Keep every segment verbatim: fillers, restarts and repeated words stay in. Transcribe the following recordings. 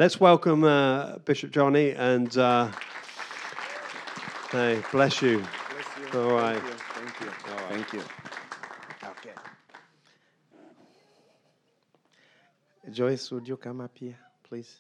Let's welcome uh, Bishop Johnny and uh, hey, bless you. Bless you. All right. Thank you. Thank you. All right. Thank you. Okay. Joyce, would you come up here, please?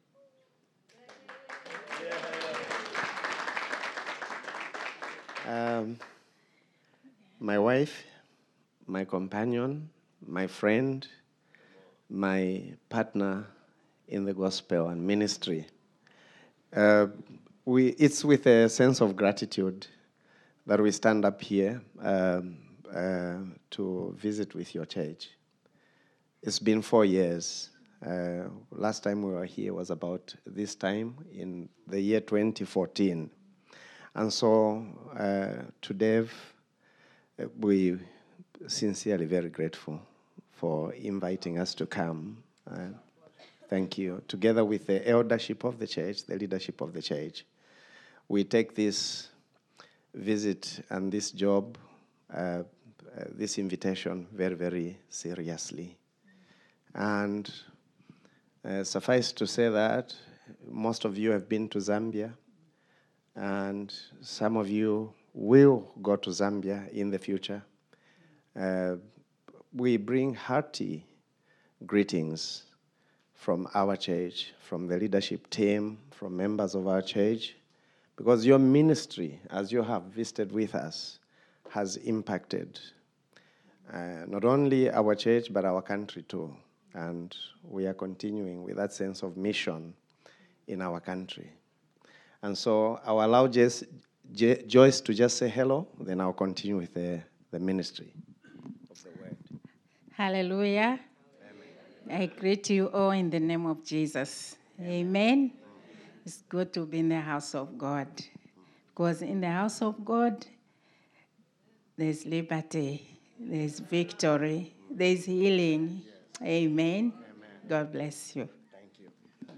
Um, my wife, my companion, my friend, my partner in the gospel and ministry. Uh, we, it's with a sense of gratitude that we stand up here um, uh, to visit with your church. It's been four years. Uh, last time we were here was about this time in the year twenty fourteen. And so uh, to Dave, uh, we sincerely very grateful for inviting us to come. Uh, thank you. Together with the eldership of the church, the leadership of the church, we take this visit and this job, uh, uh, this invitation very, very seriously. And uh, suffice to say that most of you have been to Zambia, and some of you will go to Zambia in the future. Uh, we bring hearty greetings from our church, from the leadership team, from members of our church, because your ministry, as you have visited with us, has impacted uh, not only our church, but our country too. And we are continuing with that sense of mission in our country. And so I'll allow Jess, J- Joyce to just say hello, then I'll continue with the, the ministry of the word. Hallelujah. Amen. I greet you all in the name of Jesus. Amen. Amen. It's good to be in the house of God. Because in the house of God, there's liberty, there's victory, there's healing. Yes. Amen. Amen. God bless you. Thank you.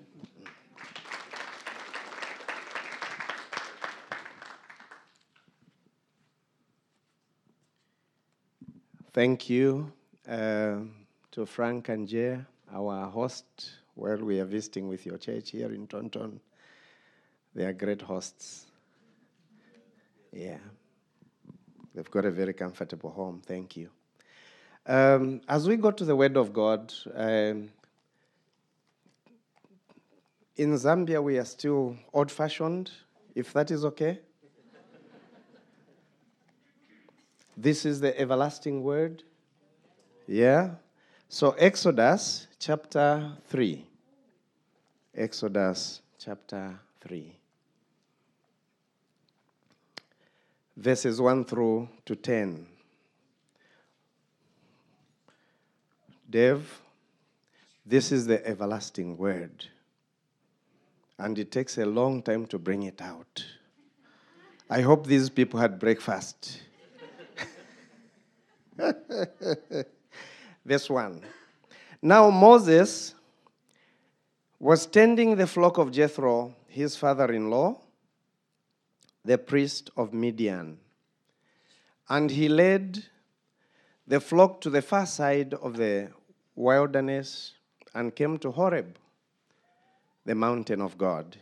Thank you uh, to Frank and Jay, our host, where we are visiting with your church here in Taunton. They are great hosts. Yeah. They've got a very comfortable home. Thank you. Um, as we go to the Word of God, um, in Zambia we are still old-fashioned, if that is okay. This is the everlasting Word. Yeah. So Exodus chapter three. Exodus chapter three. Verses one through to ten. Dave, this is the everlasting Word. And it takes a long time to bring it out. I hope these people had breakfast. Verse one. Now Moses was tending the flock of Jethro, his father-in-law, the priest of Midian. And he led the flock to the far side of the wilderness and came to Horeb, the mountain of God.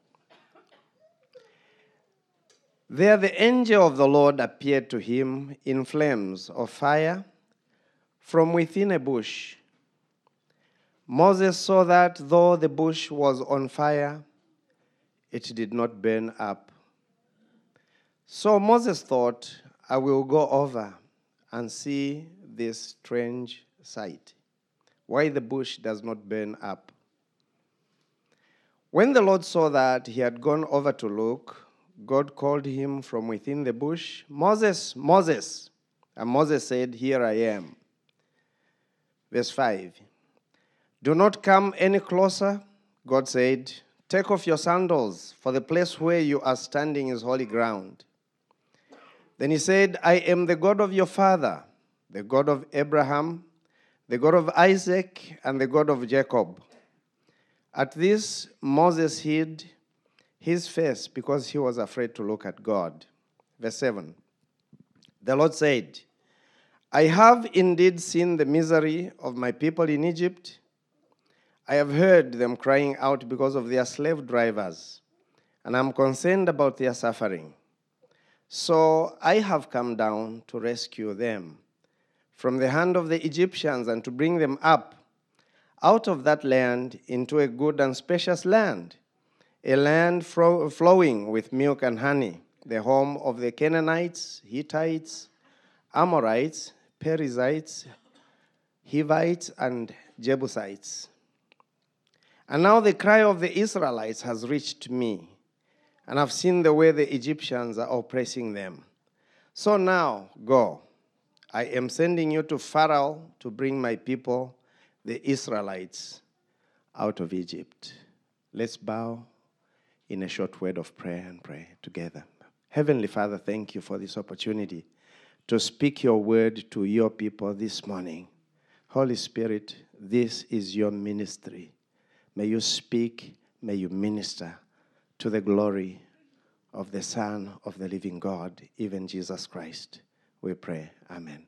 There the angel of the Lord appeared to him in flames of fire from within a bush. Moses saw that though the bush was on fire, it did not burn up. So Moses thought, I will go over and see this strange sight, why the bush does not burn up. When the Lord saw that he had gone over to look, God called him from within the bush, Moses, Moses. And Moses said, Here I am. Verse five. Do not come any closer, God said. Take off your sandals, for the place where you are standing is holy ground. Then he said, I am the God of your father, the God of Abraham, the God of Isaac, and the God of Jacob. At this, Moses hid his face because he was afraid to look at God. Verse seven. The Lord said, I have indeed seen the misery of my people in Egypt. I have heard them crying out because of their slave drivers, and I'm concerned about their suffering. So I have come down to rescue them from the hand of the Egyptians and to bring them up out of that land into a good and spacious land, a land fro- flowing with milk and honey, the home of the Canaanites, Hittites, Amorites, Perizzites, Hivites, and Jebusites. And now the cry of the Israelites has reached me, and I've seen the way the Egyptians are oppressing them. So now, go. I am sending you to Pharaoh to bring my people, the Israelites, out of Egypt. Let's bow in a short word of prayer and pray together. Heavenly Father, thank you for this opportunity to speak your word to your people this morning. Holy Spirit, this is your ministry. May you speak, may you minister to the glory of the Son of the living God, even Jesus Christ. We pray. Amen.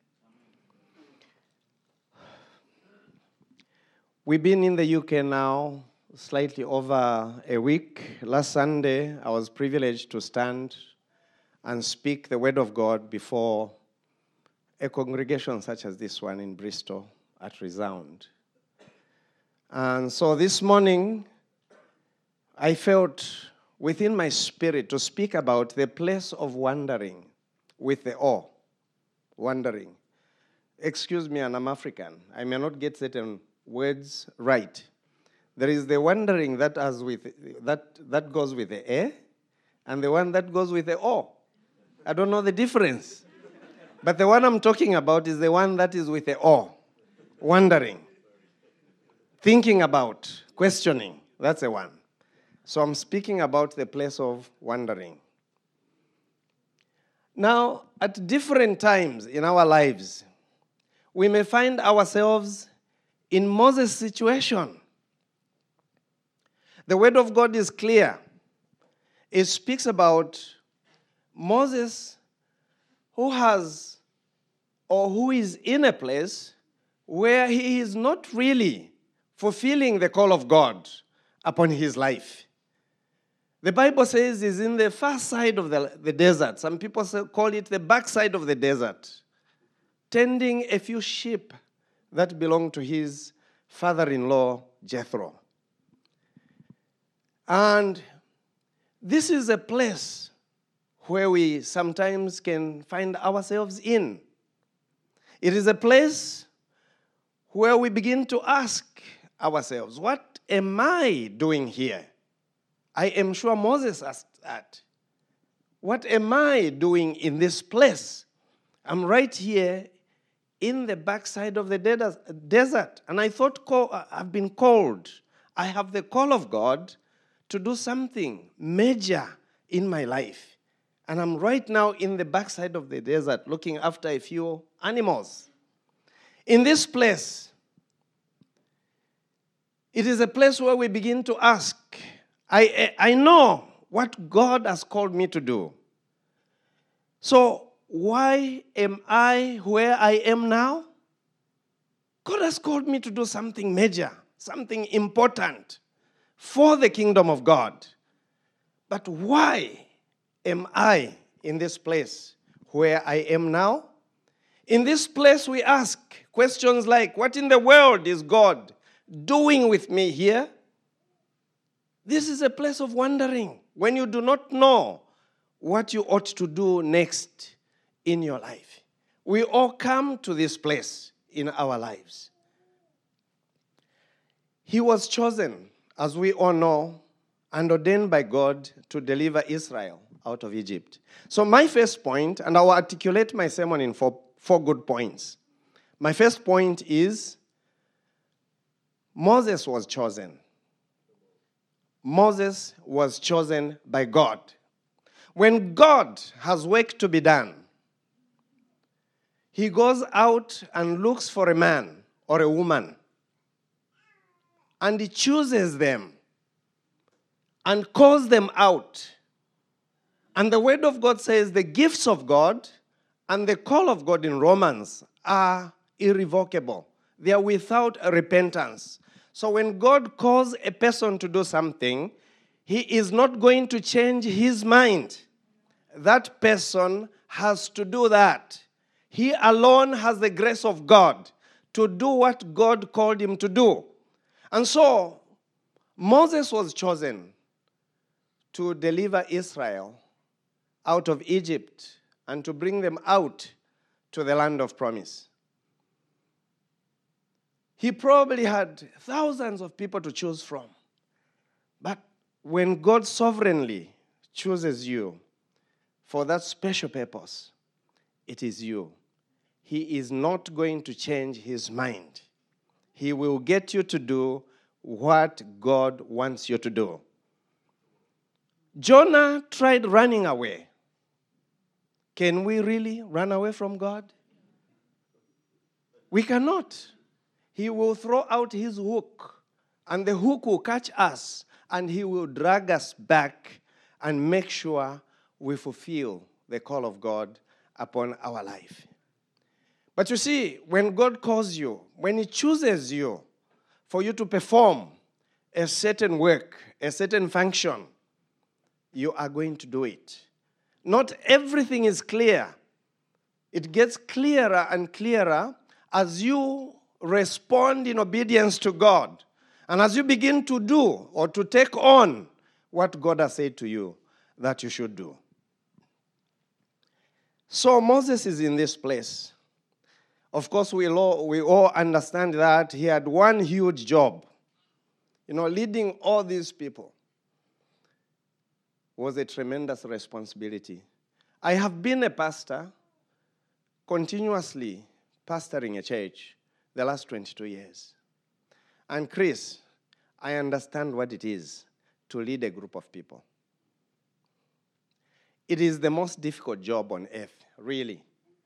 We've been in the U K now slightly over a week. Last Sunday, I was privileged to stand and speak the word of God before a congregation such as this one in Bristol at Resound. And so this morning, I felt within my spirit to speak about the place of wandering with the awe. Wandering. Excuse me, and I'm African. I may not get certain words right. There is the wandering that has with that that goes with the air, and the one that goes with the awe. I don't know the difference. But the one I'm talking about is the one that is with the awe. Wandering. Thinking about, questioning. That's the one. So I'm speaking about the place of wandering. Now, at different times in our lives, we may find ourselves in Moses' situation. The word of God is clear. It speaks about Moses who has or who is in a place where he is not really fulfilling the call of God upon his life. The Bible says he's in the far side of the, the desert. Some people say, call it the backside of the desert, tending a few sheep that belong to his father-in-law, Jethro. And this is a place where we sometimes can find ourselves in. It is a place where we begin to ask ourselves, what am I doing here? I am sure Moses asked that. What am I doing in this place? I'm right here in the backside of the desert. And I thought, I've been called. I have the call of God to do something major in my life. And I'm right now in the backside of the desert looking after a few animals. In this place, it is a place where we begin to ask, I, I know what God has called me to do. So why am I where I am now? God has called me to do something major, something important for the kingdom of God. But why am I in this place where I am now? In this place we ask questions like, what in the world is God doing with me here? This is a place of wandering when you do not know what you ought to do next in your life. We all come to this place in our lives. He was chosen, as we all know, and ordained by God to deliver Israel out of Egypt. So my first point, and I will articulate my sermon in four, four good points. My first point is Moses was chosen. Moses was chosen by God. When God has work to be done, he goes out and looks for a man or a woman, and he chooses them and calls them out. And the word of God says the gifts of God and the call of God in Romans are irrevocable. They are without repentance. So when God calls a person to do something, he is not going to change his mind. That person has to do that. He alone has the grace of God to do what God called him to do. And so, Moses was chosen to deliver Israel out of Egypt and to bring them out to the land of promise. He probably had thousands of people to choose from. But when God sovereignly chooses you for that special purpose, it is you. He is not going to change his mind. He will get you to do what God wants you to do. Jonah tried running away. Can we really run away from God? We cannot. He will throw out his hook, and the hook will catch us, and he will drag us back and make sure we fulfill the call of God upon our life. But you see, when God calls you, when he chooses you for you to perform a certain work, a certain function, you are going to do it. Not everything is clear. It gets clearer and clearer as you respond in obedience to God. And as you begin to do or to take on what God has said to you that you should do. So Moses is in this place. Of course, we all, we all understand that he had one huge job. You know, leading all these people was a tremendous responsibility. I have been a pastor, continuously pastoring a church the last twenty-two years. And Chris, I understand what it is to lead a group of people. It is the most difficult job on earth, really.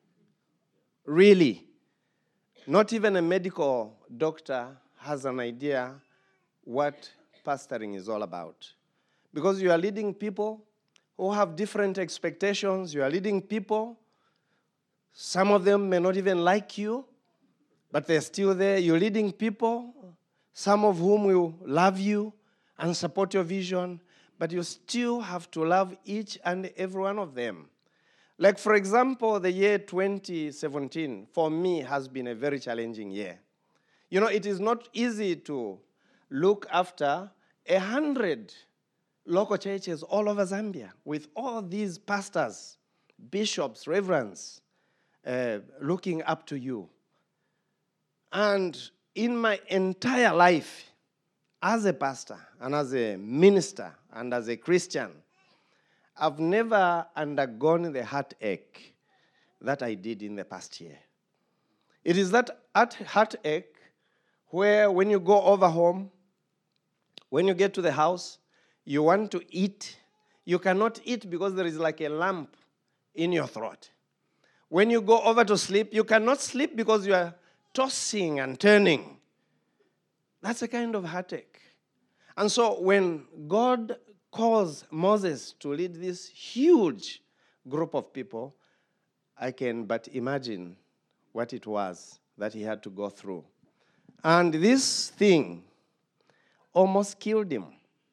Really. Not even a medical doctor has an idea what pastoring is all about. Because you are leading people who have different expectations. You are leading people. Some of them may not even like you, but they're still there. You're leading people, some of whom will love you and support your vision, but you still have to love each and every one of them. Like, for example, the year twenty seventeen, for me, has been a very challenging year. You know, it is not easy to look after a hundred local churches all over Zambia with all these pastors, bishops, reverends, uh, looking up to you. And in my entire life, as a pastor and as a minister and as a Christian, I've never undergone the heartache that I did in the past year. It is that heartache where when you go over home, when you get to the house, you want to eat. You cannot eat because there is like a lump in your throat. When you go over to sleep, you cannot sleep because you are tossing and turning. That's a kind of heartache. And so when God calls Moses to lead this huge group of people, I can but imagine what it was that he had to go through. And this thing almost killed him.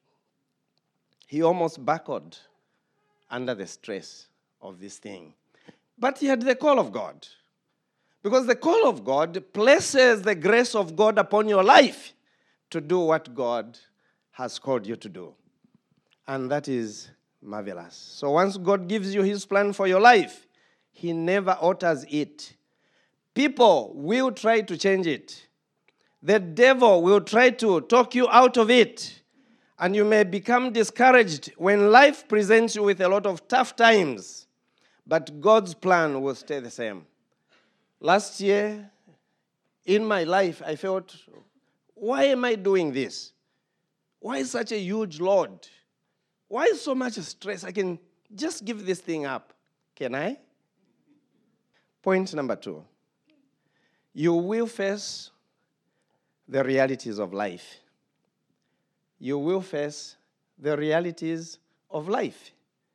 He almost buckled under the stress of this thing. But he had the call of God. Because the call of God places the grace of God upon your life to do what God has called you to do. And that is marvelous. So once God gives you his plan for your life, he never alters it. People will try to change it. The devil will try to talk you out of it. And you may become discouraged when life presents you with a lot of tough times. But God's plan will stay the same. Last year, in my life, I felt, why am I doing this? Why such a huge load? Why so much stress? I can just give this thing up. Can I? Point number two. You will face the realities of life. You will face the realities of life.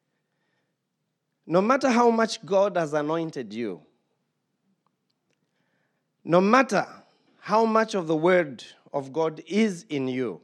No matter how much God has anointed you, no matter how much of the Word of God is in you,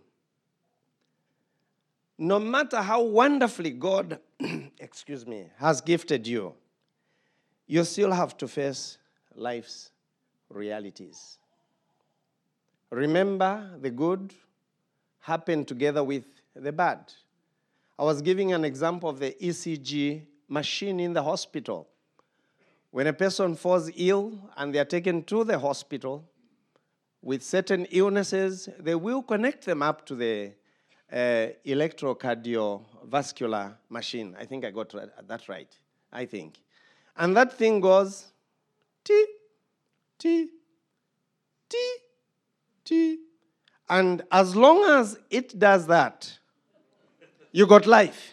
no matter how wonderfully God, excuse me, has gifted you, you still have to face life's realities. Remember, the good happened together with the bad. I was giving an example of the E C G machine in the hospital. When a person falls ill and they are taken to the hospital with certain illnesses, they will connect them up to the uh, electrocardiovascular machine. I think I got that right, I think. And that thing goes, T, T, T, T. And as long as it does that, you got life.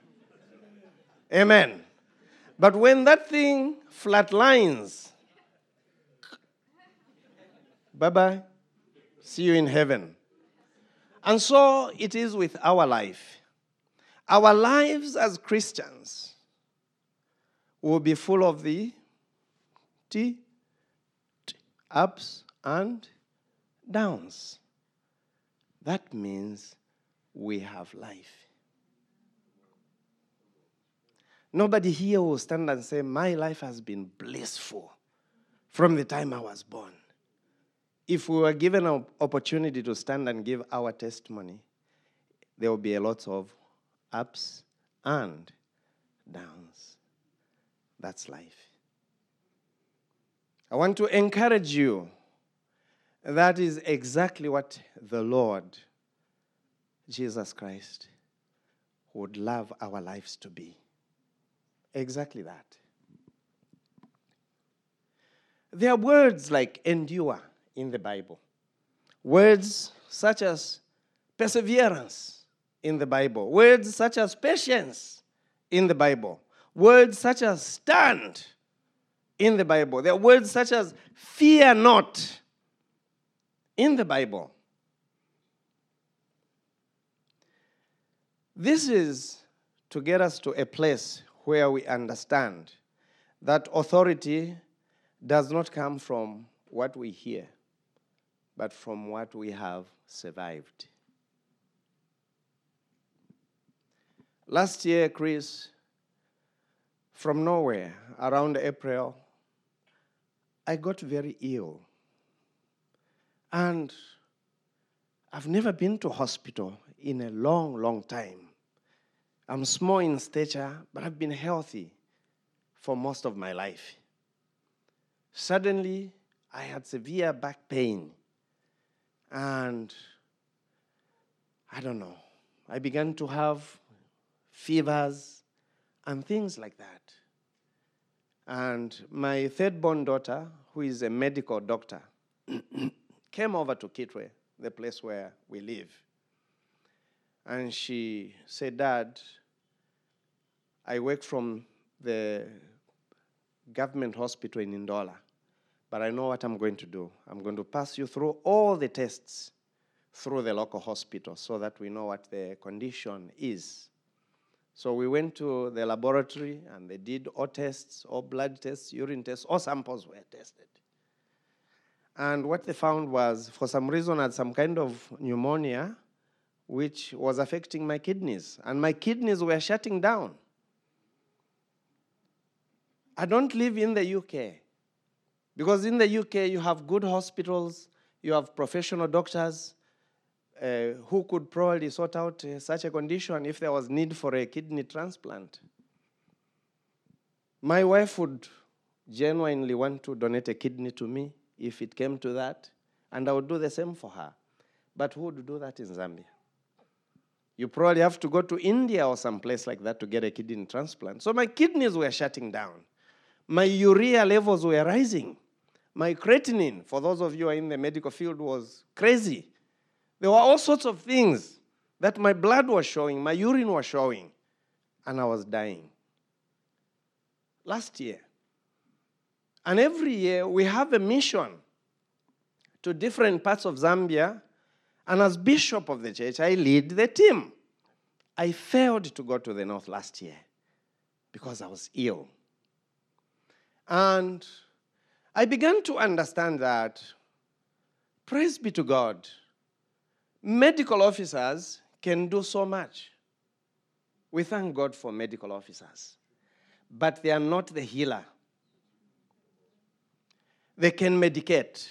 Amen. But when that thing flatlines, bye-bye, see you in heaven. And so it is with our life. Our lives as Christians will be full of the T, T, ups and downs. That means we have life. Nobody here will stand and say, my life has been blissful from the time I was born. If we were given an opportunity to stand and give our testimony, there will be a lot of ups and downs. That's life. I want to encourage you. That is exactly what the Lord, Jesus Christ, would love our lives to be. Exactly that. There are words like endure in the Bible. Words such as perseverance in the Bible. Words such as patience in the Bible. Words such as stand in the Bible. There are words such as fear not in the Bible. This is to get us to a place where we understand that authority does not come from what we hear, but from what we have survived. Last year, Chris, from nowhere, around April, I got very ill. And I've never been to hospital in a long, long time. I'm small in stature, but I've been healthy for most of my life. Suddenly, I had severe back pain. And I don't know, I began to have fevers and things like that. And my third-born daughter, who is a medical doctor, came over to Kitwe, the place where we live. And she said, Dad, I work from the government hospital in Ndola, but I know what I'm going to do. I'm going to pass you through all the tests through the local hospital so that we know what the condition is. So we went to the laboratory and they did all tests, all blood tests, urine tests, all samples were tested. And what they found was, for some reason, I had some kind of pneumonia which was affecting my kidneys. And my kidneys were shutting down. I don't live in the U K. Because in the U K, you have good hospitals, you have professional doctors uh, who could probably sort out uh, such a condition if there was need for a kidney transplant. My wife would genuinely want to donate a kidney to me if it came to that, and I would do the same for her. But who would do that in Zambia? You probably have to go to India or some place like that to get a kidney transplant. So my kidneys were shutting down. My urea levels were rising. My creatinine, for those of you who are in the medical field, was crazy. There were all sorts of things that my blood was showing, my urine was showing, and I was dying. Last year. And every year we have a mission to different parts of Zambia, and as bishop of the church, I lead the team. I failed to go to the north last year because I was ill. And I began to understand that Praise be to God. Medical officers can do so much. We thank God for medical officers. But they are not the healer. They can medicate.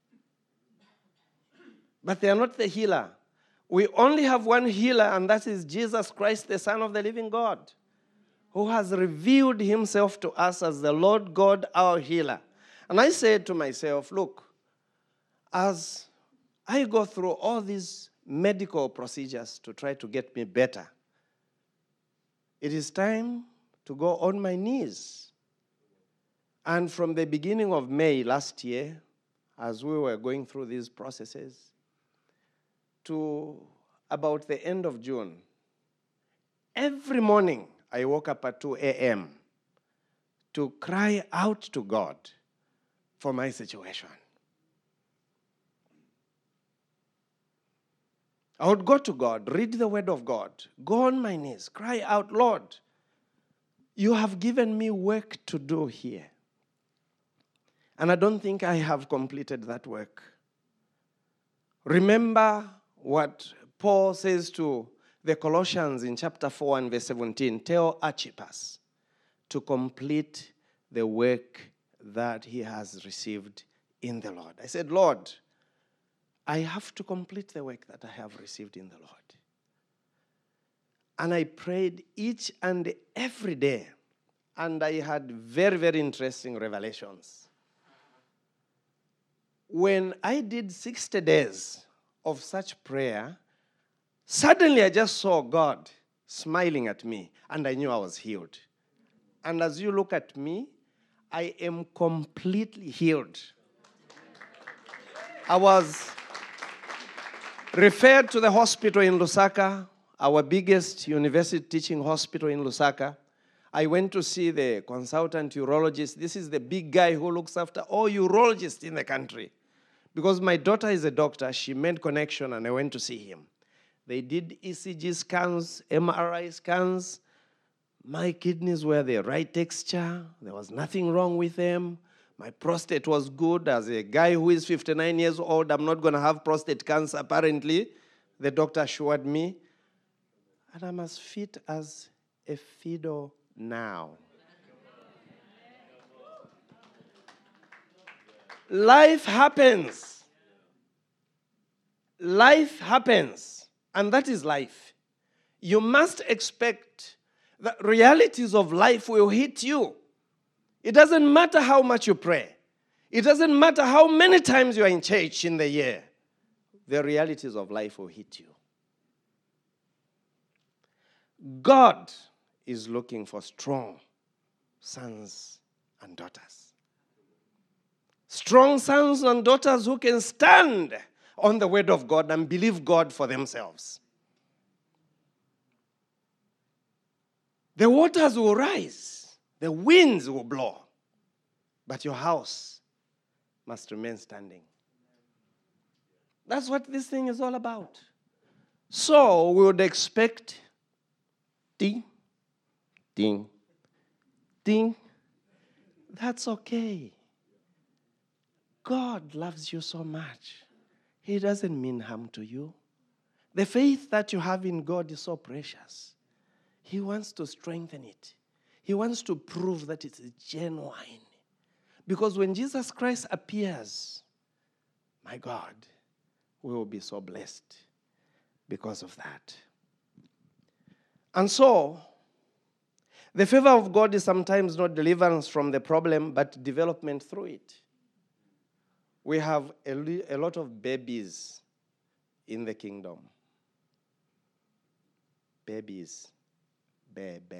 But they are not the healer. We only have one healer, and that is Jesus Christ, the Son of the living God, who has revealed himself to us as the Lord God, our healer. And I said to myself, look, as I go through all these medical procedures to try to get me better, it is time to go on my knees. And from the beginning of May last year, as we were going through these processes, to about the end of June, every morning I woke up at two a.m. to cry out to God for my situation. I would go to God, read the word of God, go on my knees, cry out, Lord, you have given me work to do here. And I don't think I have completed that work. Remember what Paul says to the Colossians in chapter four and verse seventeen. Tell Archippus to complete the work that he has received in the Lord. I said, Lord, I have to complete the work that I have received in the Lord. And I prayed each and every day. And I had very, very interesting revelations. When I did sixty days of such prayer, suddenly I just saw God smiling at me, and I knew I was healed. And as you look at me, I am completely healed. I was referred to the hospital in Lusaka, our biggest university teaching hospital in Lusaka. I went to see the consultant urologist. This is the big guy who looks after all urologists in the country. Because my daughter is a doctor, she made connection and I went to see him. They did E C G scans, M R I scans. My kidneys were the right texture. There was nothing wrong with them. My prostate was good. As a guy who is fifty-nine years old, I'm not going to have prostate cancer, apparently. The doctor assured me. And I'm as fit as a fiddle now. Life happens. Life happens. And that is life. You must expect that realities of life will hit you. It doesn't matter how much you pray. It doesn't matter how many times you are in church in the year. The realities of life will hit you. God is looking for strong sons and daughters. Strong sons and daughters who can stand on the word of God and believe God for themselves. The waters will rise, the winds will blow, but your house must remain standing. That's what this thing is all about. So we would expect ding, ding, ding. That's okay. God loves you so much. He doesn't mean harm to you. The faith that you have in God is so precious. He wants to strengthen it. He wants to prove that it's genuine. Because when Jesus Christ appears, my God, we will be so blessed because of that. And so, the favor of God is sometimes not deliverance from the problem, but development through it. We have a, li- a lot of babies in the kingdom. Babies. Baby.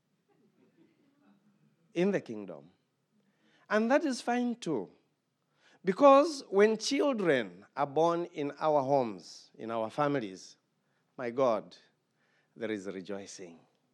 In the kingdom. And that is fine too. Because when children are born in our homes, in our families, my God, there is rejoicing.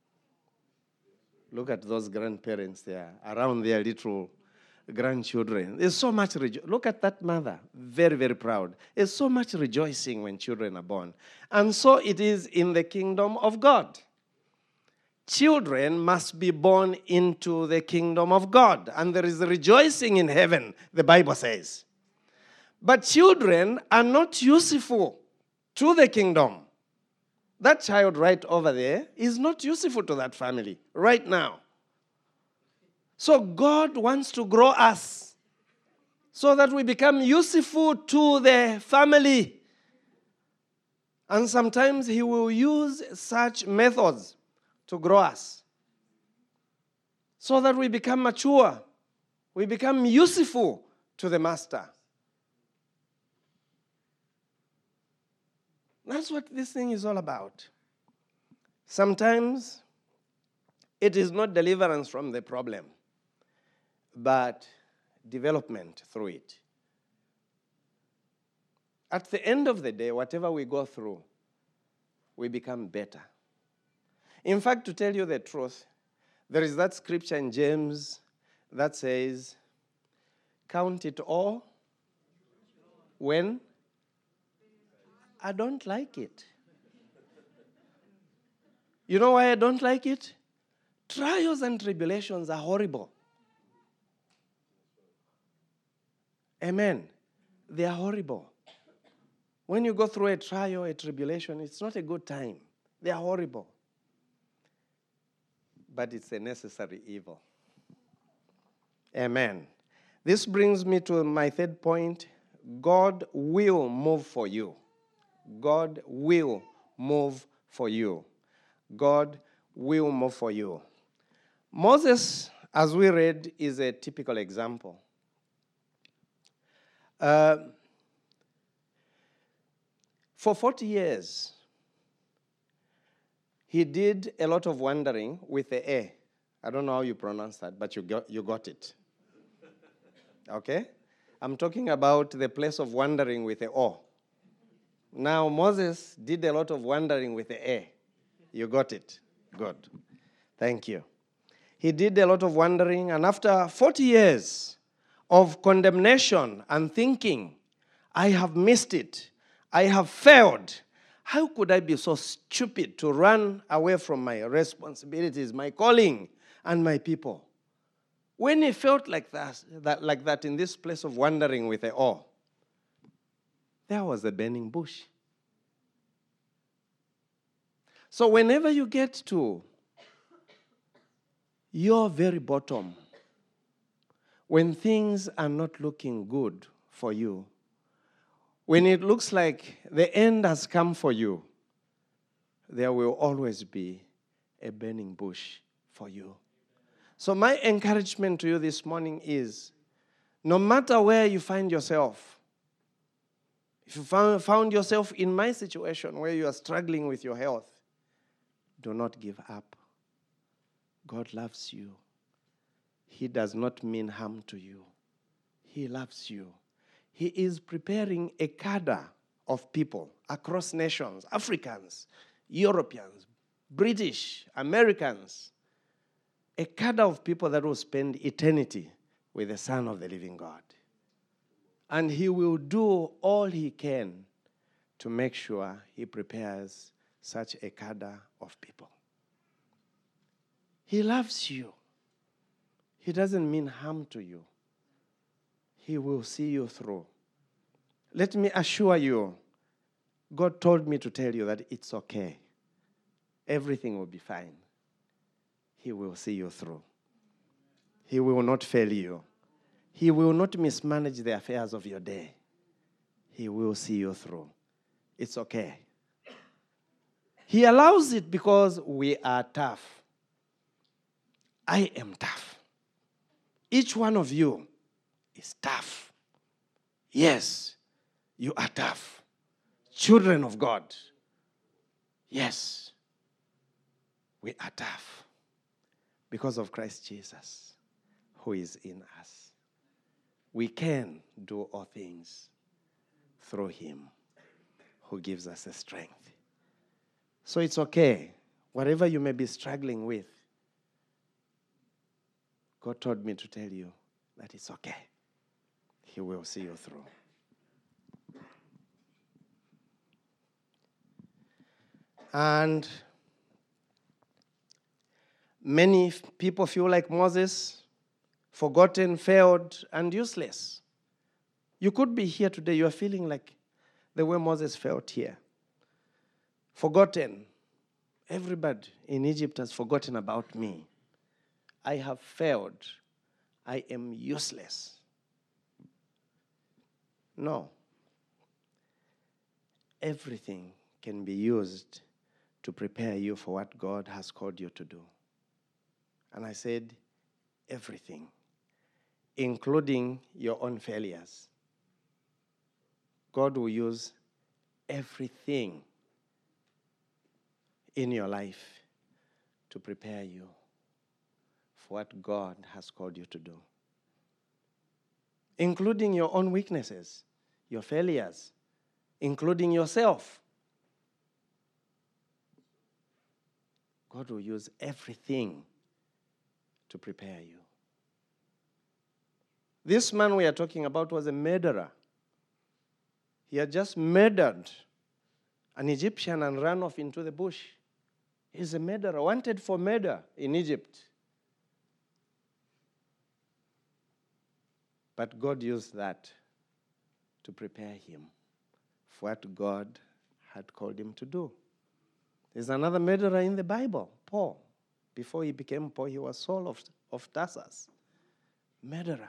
Look at those grandparents there, around their little grandchildren. There's so much rejoicing. Look at that mother, very, very proud. There's so much rejoicing when children are born. And so it is in the kingdom of God. Children must be born into the kingdom of God. And there is rejoicing in heaven, the Bible says. But children are not useful to the kingdom. That child right over there is not useful to that family right now. So God wants to grow us so that we become useful to the family. And sometimes He will use such methods to grow us so that we become mature. We become useful to the Master. That's what this thing is all about. Sometimes it is not deliverance from the problem, but development through it. At the end of the day, whatever we go through, we become better. In fact, to tell you the truth, there is that scripture in James that says, count it all when I don't like it. You know why I don't like it? Trials and tribulations are horrible. Amen. They are horrible. When you go through a trial, a tribulation, it's not a good time. They are horrible. But it's a necessary evil. Amen. This brings me to my third point. God will move for you. God will move for you. God will move for you. Moses, as we read, is a typical example. Uh, for forty years, he did a lot of wandering with the A. I don't know how you pronounce that, but you got, you got it. Okay? I'm talking about the place of wandering with the O. Now, Moses did a lot of wandering with the A. You got it? Good. Thank you. He did a lot of wandering, and after forty years of condemnation and thinking, I have missed it, I have failed. How could I be so stupid to run away from my responsibilities, my calling, and my people? When he felt like that, that, like that in this place of wandering with the awe, there was a burning bush. So whenever you get to your very bottom, when things are not looking good for you, when it looks like the end has come for you, there will always be a burning bush for you. So my encouragement to you this morning is, no matter where you find yourself, if you found, found yourself in my situation where you are struggling with your health, do not give up. God loves you. He does not mean harm to you. He loves you. He is preparing a cadre of people across nations, Africans, Europeans, British, Americans, a cadre of people that will spend eternity with the Son of the living God. And he will do all he can to make sure he prepares such a cadre of people. He loves you. He doesn't mean harm to you. He will see you through. Let me assure you, God told me to tell you that it's okay. Everything will be fine. He will see you through. He will not fail you. He will not mismanage the affairs of your day. He will see you through. It's okay. He allows it because we are tough. I am tough. Each one of you is tough. Yes, you are tough. Children of God. Yes, we are tough because of Christ Jesus, who is in us. We can do all things through him who gives us the strength. So it's okay. Whatever you may be struggling with, God told me to tell you that it's okay. He will see you through. And many people feel like Moses, forgotten, failed, and useless. You could be here today, you are feeling like the way Moses felt here. Forgotten. Everybody in Egypt has forgotten about me. I have failed. I am useless. No. Everything can be used to prepare you for what God has called you to do. And I said, everything, including your own failures. God will use everything in your life to prepare you for what God has called you to do, including your own weaknesses, your failures, including yourself. God will use everything to prepare you. This man we are talking about was a murderer. He had just murdered an Egyptian and ran off into the bush. He's a murderer, wanted for murder in Egypt. But God used that to prepare him for what God had called him to do. There's another murderer in the Bible, Paul. Before he became Paul, he was Saul of, of Tarsus. Murderer.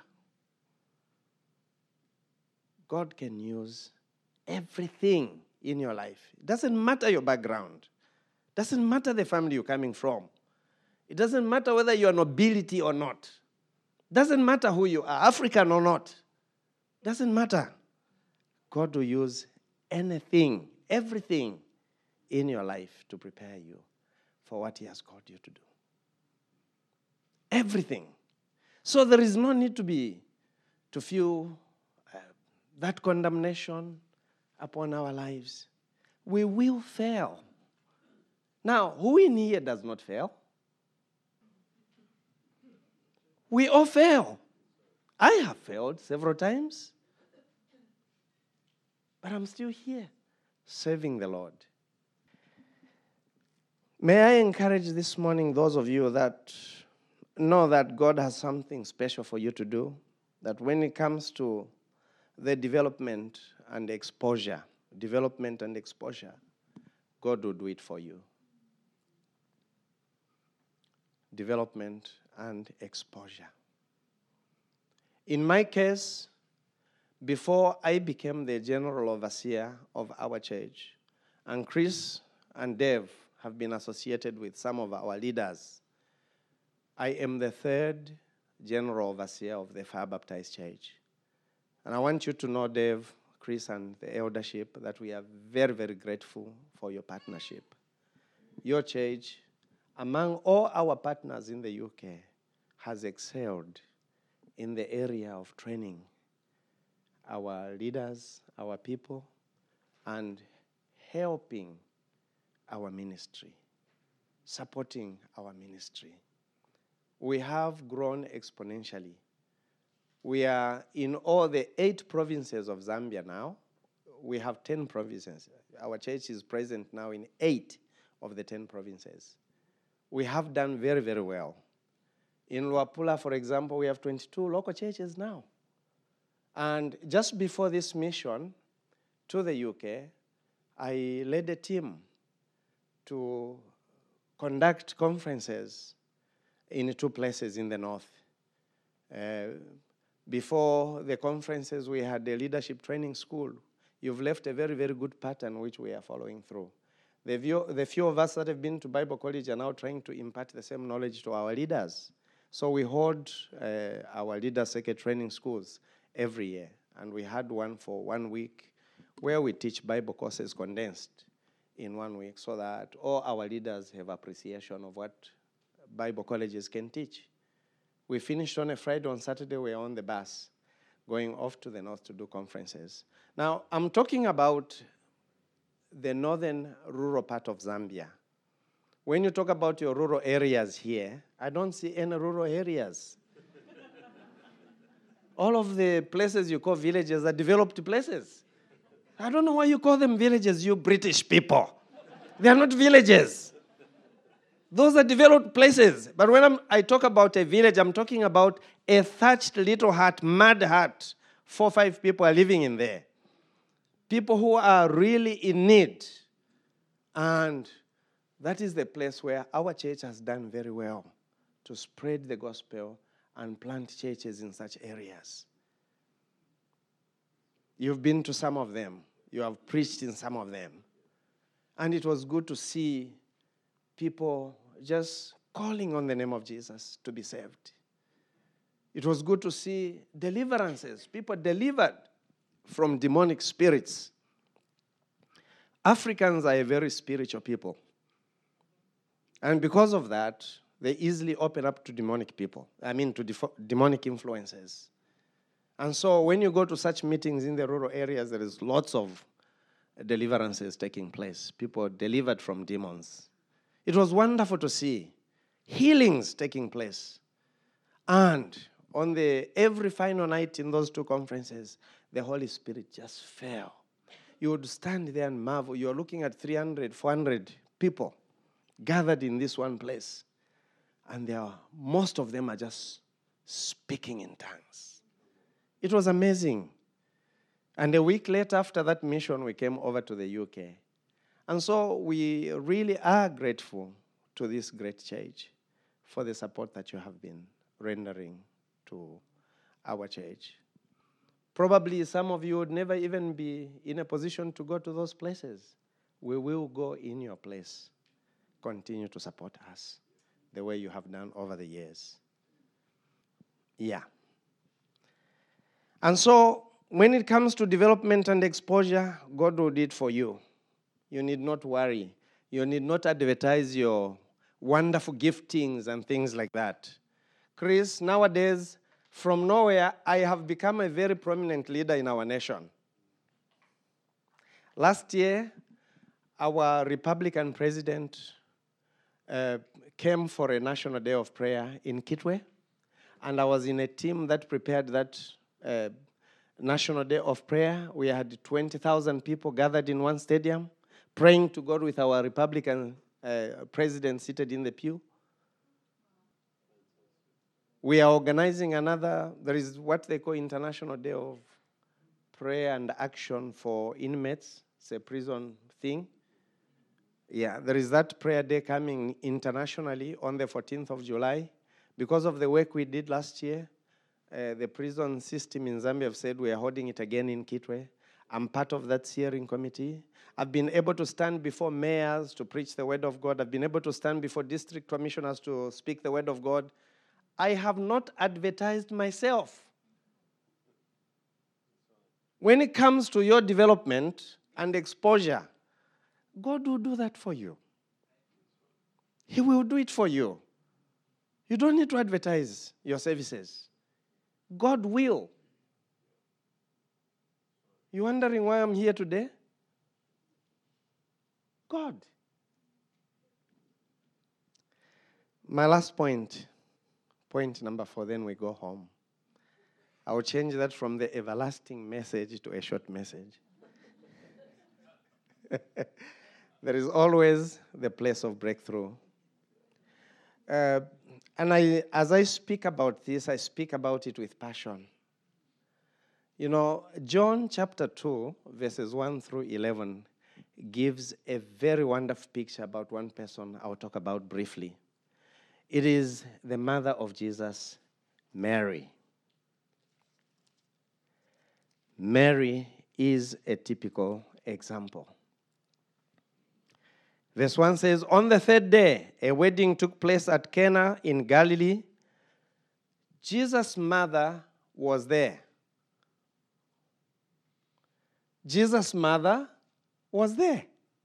God can use everything in your life. It doesn't matter your background. It doesn't matter the family you're coming from. It doesn't matter whether you're nobility or not. It doesn't matter who you are, African or not. It doesn't matter. God will use anything, everything in your life to prepare you for what he has called you to do. Everything. So there is no need to be, to feel uh, that condemnation upon our lives. We will fail. Now, who in here does not fail? We all fail. I have failed several times. But I'm still here, serving the Lord. May I encourage this morning those of you that know that God has something special for you to do, that when it comes to the development and exposure, development and exposure, God will do it for you. Development and exposure. In my case, before I became the general overseer of our church, and Chris and Dave have been associated with some of our leaders, I am the third general overseer of the Fire Baptist Church. And I want you to know, Dave, Chris, and the eldership, that we are very, very grateful for your partnership. Your church, among all our partners in the U K, has excelled in the area of training our leaders, our people, and helping our ministry, supporting our ministry. We have grown exponentially. We are in all the eight provinces of Zambia now. We have ten provinces. Our church is present now in eight of the ten provinces. We have done very, very well. In Luapula, for example, we have twenty-two local churches now. And just before this mission to the U K, I led a team to conduct conferences in two places in the north. Uh, before the conferences, we had a leadership training school. You've left a very, very good pattern which we are following through. The few, the few of us that have been to Bible college are now trying to impart the same knowledge to our leaders. So we hold uh, our leader circuit training schools every year. And we had one for one week where we teach Bible courses condensed in one week so that all our leaders have appreciation of what Bible colleges can teach. We finished on a Friday. On Saturday, we were on the bus going off to the north to do conferences. Now, I'm talking about the northern rural part of Zambia. When you talk about your rural areas here, I don't see any rural areas. All of the places you call villages are developed places. I don't know why you call them villages, you British people. They are not villages. Those are developed places. But when I'm, I talk about a village, I'm talking about a thatched little hut, mud hut, four or five people are living in there. People who are really in need. And that is the place where our church has done very well to spread the gospel and plant churches in such areas. You've been to some of them. You have preached in some of them. And it was good to see people just calling on the name of Jesus to be saved. It was good to see deliverances, people delivered from demonic spirits. Africans are a very spiritual people. And because of that, they easily open up to demonic people. I mean, to defo- demonic influences. And so when you go to such meetings in the rural areas, there is lots of deliverances taking place. People delivered from demons. It was wonderful to see healings taking place. And on the every final night in those two conferences, the Holy Spirit just fell. You would stand there and marvel. You're looking at three hundred, four hundred people gathered in this one place. And there are, most of them are just speaking in tongues. It was amazing. And a week later after that mission, we came over to the U K. And so we really are grateful to this great church for the support that you have been rendering to our church. Probably some of you would never even be in a position to go to those places. We will go in your place. Continue to support us the way you have done over the years. Yeah. And so, when it comes to development and exposure, God will do it for you. You need not worry. You need not advertise your wonderful giftings and things like that. Chris, nowadays, from nowhere, I have become a very prominent leader in our nation. Last year, our Republican president uh, came for a National Day of Prayer in Kitwe, and I was in a team that prepared that uh, National Day of Prayer. We had twenty thousand people gathered in one stadium, praying to God with our Republican uh, president seated in the pew. We are organizing another, there is what they call International Day of Prayer and Action for Inmates. It's a prison thing. Yeah, there is that prayer day coming internationally on the fourteenth of July. Because of the work we did last year, uh, the prison system in Zambia have said we are holding it again in Kitwe. I'm part of that steering committee. I've been able to stand before mayors to preach the word of God. I've been able to stand before district commissioners to speak the word of God. I have not advertised myself. When it comes to your development and exposure, God will do that for you. He will do it for you. You don't need to advertise your services. God will. You wondering why I'm here today? God. My last point, point number four, then we go home. I will change that from the everlasting message to a short message. There is always the place of breakthrough. Uh, and I, as I speak about this, I speak about it with passion. You know, John chapter two, verses one through eleven, gives a very wonderful picture about one person I'll talk about briefly. It is the mother of Jesus, Mary. Mary is a typical example. Verse one says, on the third day, a wedding took place at Cana in Galilee. Jesus' mother was there. Jesus' mother was there.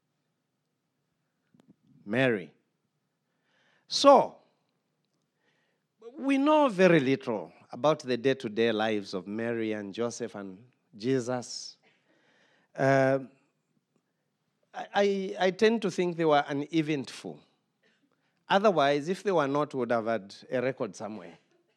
Mary. So, we know very little about the day-to-day lives of Mary and Joseph and Jesus. Uh, I, I tend to think they were uneventful. Otherwise, if they were not, we would have had a record somewhere.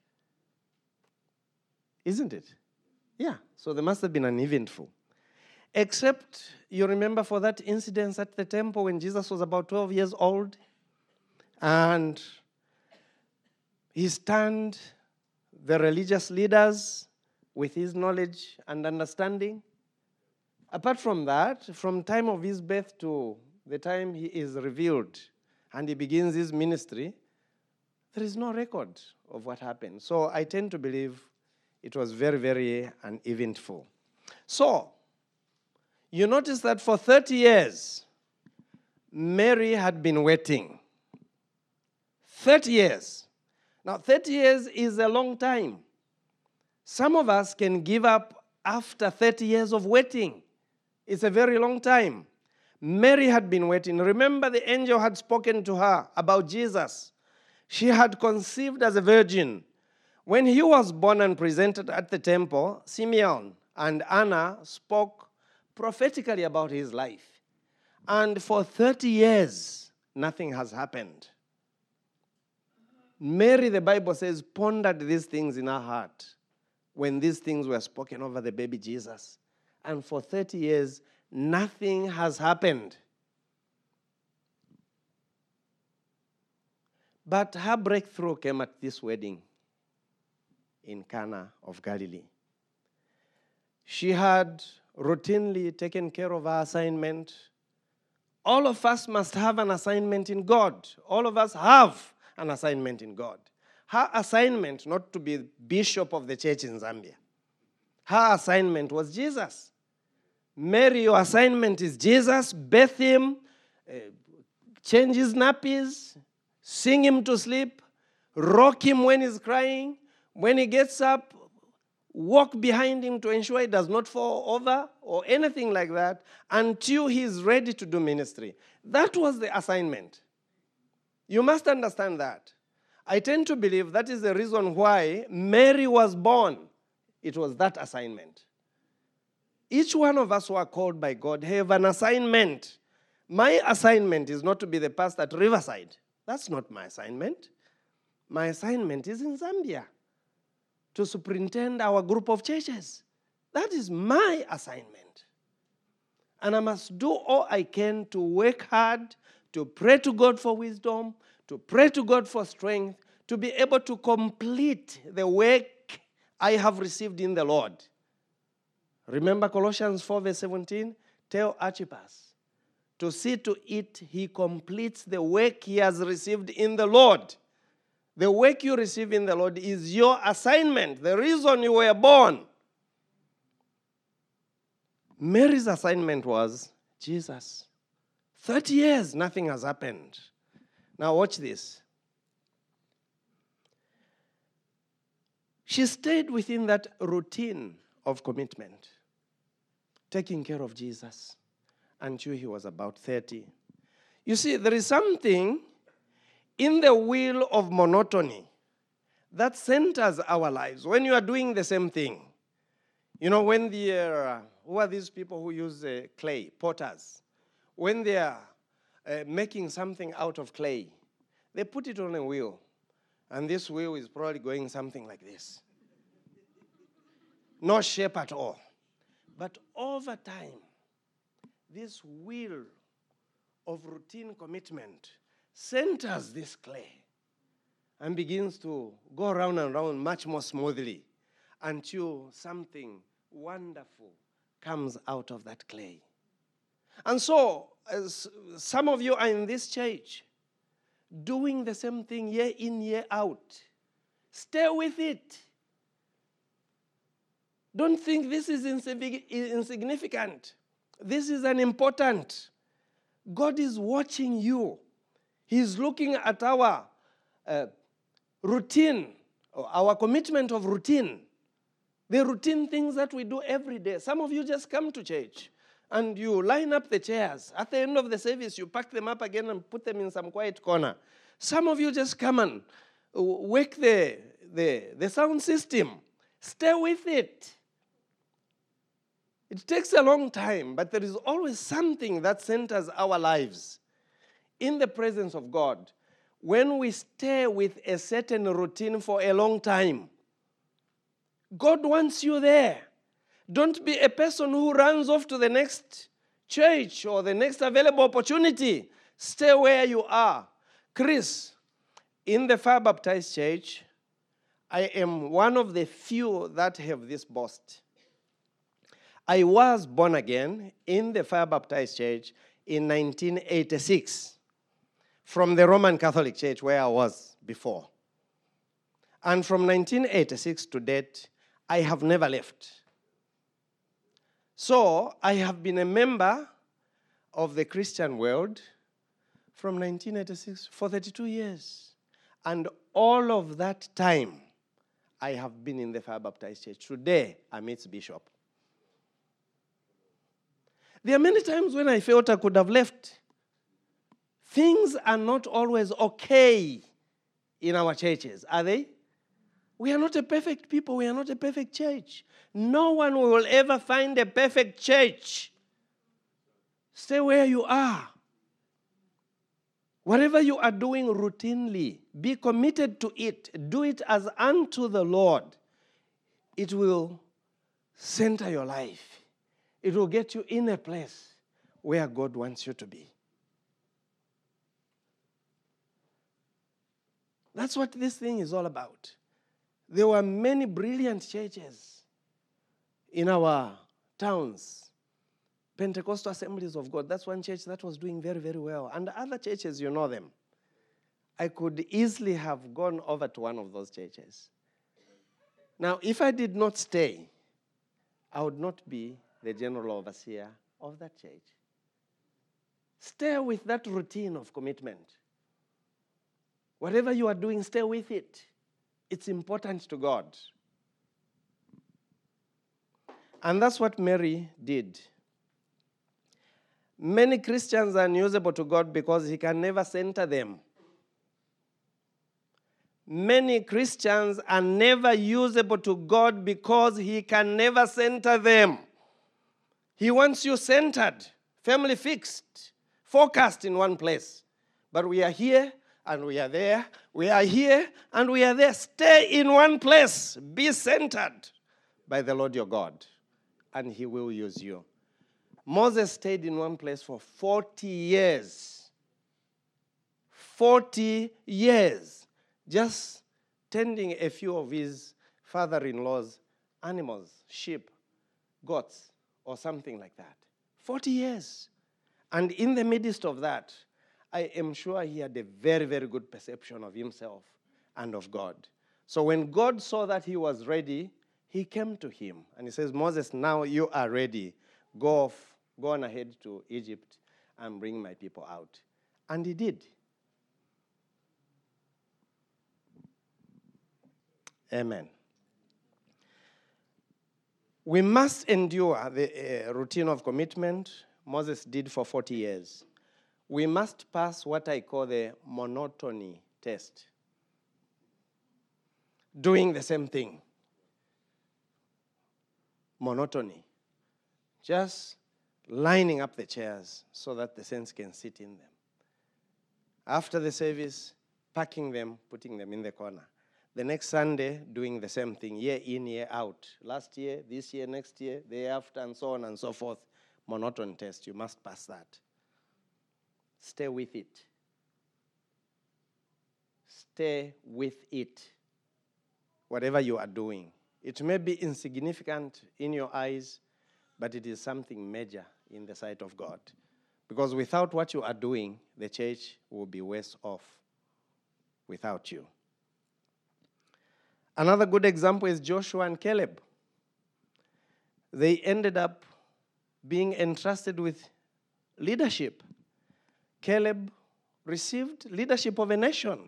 Isn't it? Yeah, so they must have been uneventful. Except, you remember for that incident at the temple when Jesus was about twelve years old, and he stunned the religious leaders with his knowledge and understanding. Apart from that, from time of his birth to the time he is revealed and he begins his ministry, there is no record of what happened. So I tend to believe it was very, very uneventful. So, you notice that for thirty years, Mary had been waiting. thirty years. Now, thirty years is a long time. Some of us can give up after thirty years of waiting. It's a very long time. Mary had been waiting. Remember, the angel had spoken to her about Jesus. She had conceived as a virgin. When he was born and presented at the temple, Simeon and Anna spoke prophetically about his life. And for thirty years, nothing has happened. Mary, the Bible says, pondered these things in her heart when these things were spoken over the baby Jesus. And for thirty years, nothing has happened. But her breakthrough came at this wedding in Cana of Galilee. She had routinely taken care of her assignment. All of us must have an assignment in God. All of us have an assignment in God. Her assignment, not to be bishop of the church in Zambia. Her assignment was Jesus. Mary, your assignment is Jesus. Bathe him, uh, change his nappies, sing him to sleep, rock him when he's crying. When he gets up, walk behind him to ensure he does not fall over or anything like that until he's ready to do ministry. That was the assignment. You must understand that. I tend to believe that is the reason why Mary was born. It was that assignment. Each one of us who are called by God have an assignment. My assignment is not to be the pastor at Riverside. That's not my assignment. My assignment is in Zambia, to superintend our group of churches. That is my assignment. And I must do all I can to work hard, to pray to God for wisdom, to pray to God for strength, to be able to complete the work I have received in the Lord. Remember Colossians four verse seventeen? Tell Archippus to see to it he completes the work he has received in the Lord. The work you receive in the Lord is your assignment, the reason you were born. Mary's assignment was Jesus. thirty years, nothing has happened. Now watch this. She stayed within that routine of commitment, taking care of Jesus until he was about thirty. You see, there is something in the wheel of monotony that centers our lives. When you are doing the same thing, you know, when the, uh, who are these people who use uh, clay, potters? When they are uh, making something out of clay, they put it on a wheel, and this wheel is probably going something like this. No shape at all. But over time, this wheel of routine commitment centers this clay and begins to go around and around much more smoothly until something wonderful comes out of that clay. And so, as some of you are in this church doing the same thing year in, year out. Stay with it. Don't think this is insignificant. This is an important. God is watching you. He's looking at our uh, routine, or our commitment of routine, the routine things that we do every day. Some of you just come to church and you line up the chairs. At the end of the service, you pack them up again and put them in some quiet corner. Some of you just come and work the, the, the sound system. Stay with it. It takes a long time, but there is always something that centers our lives in the presence of God. When we stay with a certain routine for a long time, God wants you there. Don't be a person who runs off to the next church or the next available opportunity. Stay where you are. Chris, in the Fire Baptist Church, I am one of the few that have this boast. I was born again in the Fire Baptist Church in nineteen eighty-six from the Roman Catholic Church where I was before. And from nineteen eighty-six to date, I have never left. So I have been a member of the Christian world from nineteen eighty-six for thirty-two years. And all of that time, I have been in the Fire Baptist Church. Today, I'm its bishop. There are many times when I felt I could have left. Things are not always okay in our churches, are they? We are not a perfect people. We are not a perfect church. No one will ever find a perfect church. Stay where you are. Whatever you are doing routinely, be committed to it. Do it as unto the Lord. It will center your life. It will get you in a place where God wants you to be. That's what this thing is all about. There were many brilliant churches in our towns. Pentecostal Assemblies of God, that's one church that was doing very, very well. And other churches, you know them. I could easily have gone over to one of those churches. Now, if I did not stay, I would not be the general overseer of that church. Stay with that routine of commitment. Whatever you are doing, stay with it. It's important to God. And that's what Mary did. Many Christians are unusable to God because he can never center them. Many Christians are never usable to God because he can never center them. He wants you centered, family fixed, focused in one place. But we are here and we are there. We are here and we are there. Stay in one place. Be centered by the Lord your God, and he will use you. Moses stayed in one place for forty years. forty years. Just tending a few of his father-in-law's animals, sheep, goats, or something like that. forty years. And in the midst of that, I am sure he had a very, very good perception of himself and of God. So when God saw that he was ready, he came to him. And he says, Moses, now you are ready. Go off. Go on ahead to Egypt and bring my people out. And he did. Amen. We must endure the uh, routine of commitment Moses did for forty years. We must pass what I call the monotony test. Doing the same thing. Monotony. Just lining up the chairs so that the saints can sit in them. After the service, packing them, putting them in the corner. The next Sunday, doing the same thing, year in, year out. Last year, this year, next year, the year after, and so on and so forth. Monotony test, you must pass that. Stay with it. Stay with it. Whatever you are doing. It may be insignificant in your eyes, but it is something major in the sight of God. Because without what you are doing, the church will be worse off without you. Another good example is Joshua and Caleb. They ended up being entrusted with leadership. Caleb received leadership of a nation.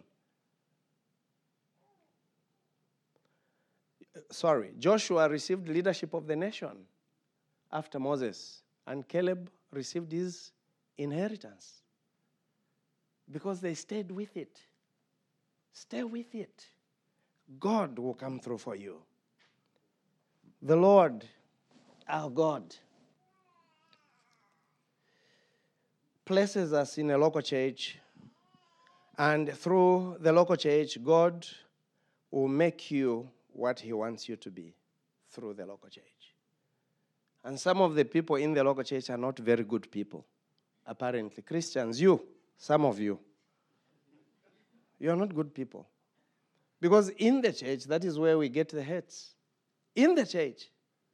Sorry, Joshua received leadership of the nation after Moses, and Caleb received his inheritance because they stayed with it. Stay with it. God will come through for you. The Lord, our God, places us in a local church, and through the local church, God will make you what he wants you to be through the local church. And some of the people in the local church are not very good people, apparently. Christians, you, some of you, you are not good people. Because in the church, that is where we get the hurts. In the church.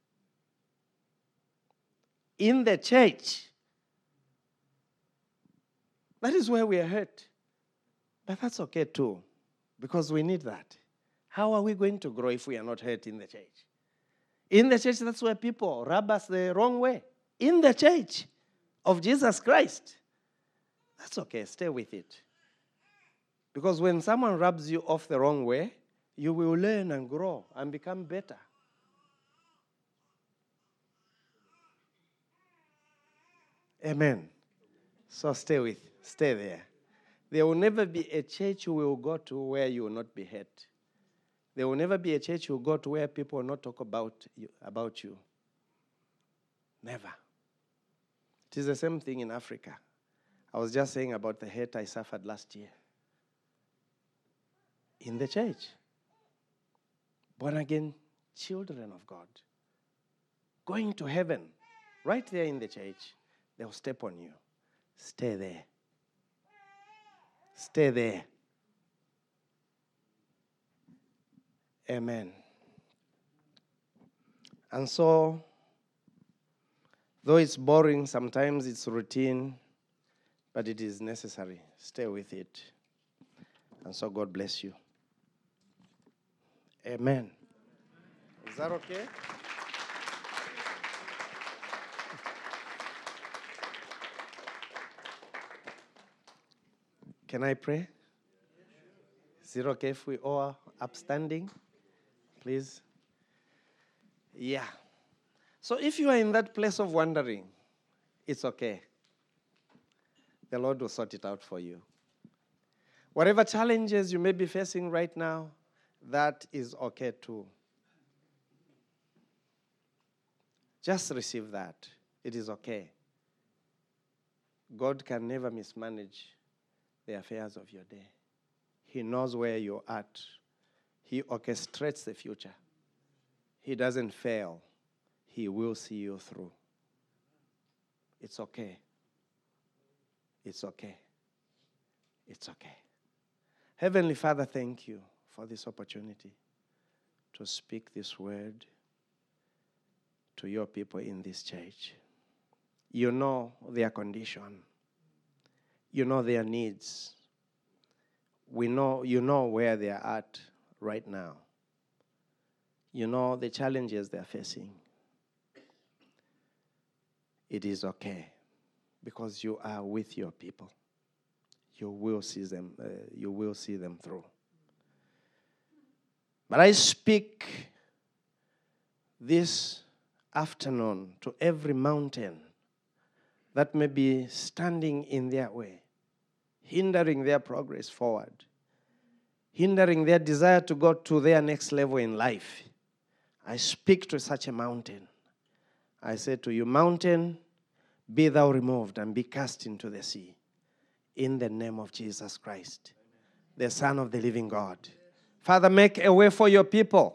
In the church. That is where we are hurt. But that's okay too, because we need that. How are we going to grow if we are not hurt in the church? In the church, that's where people rub us the wrong way. In the church of Jesus Christ. That's okay, stay with it. Because when someone rubs you off the wrong way, you will learn and grow and become better. Amen. So stay with, stay there. There will never be a church you will go to where you will not be hurt. There will never be a church you will go to where people will not talk about you. About you. Never. It is the same thing in Africa. I was just saying about the hurt I suffered last year. In the church. Born again children of God. Going to heaven. Right there in the church. They'll step on you. Stay there. Stay there. Amen. And so, though it's boring, sometimes it's routine, but it is necessary. Stay with it. And so God bless you. Amen. Is that okay? Can I pray? Is it okay if we all are upstanding? Please. Yeah. So if you are in that place of wondering, it's okay. The Lord will sort it out for you. Whatever challenges you may be facing right now, that is okay too. Just receive that. It is okay. God can never mismanage the affairs of your day. He knows where you're at. He orchestrates the future. He doesn't fail. He will see you through. It's okay. It's okay. It's okay. Heavenly Father, thank you for this opportunity to speak this word to your people in this church. You know their condition. You know their needs. We know, you know where they are at right now. You know the challenges they are facing. It is okay because you are with your people. You will see them. Uh, you will see them through. But I speak this afternoon to every mountain that may be standing in their way, hindering their progress forward, hindering their desire to go to their next level in life. I speak to such a mountain. I say to you, mountain, be thou removed and be cast into the sea. In the name of Jesus Christ, the Son of the living God. Father, make a way for your people.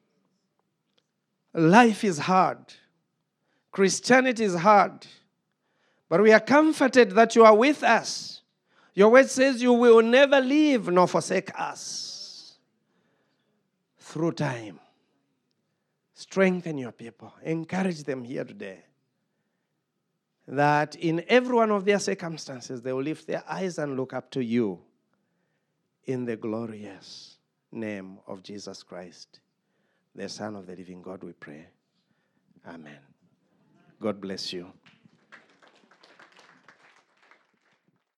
Life is hard. Christianity is hard. But we are comforted that you are with us. Your word says you will never leave nor forsake us through time. Strengthen your people. Encourage them here today. That in every one of their circumstances, they will lift their eyes and look up to you in the glorious name of Jesus Christ, the Son of the living God, we pray. Amen. God bless you.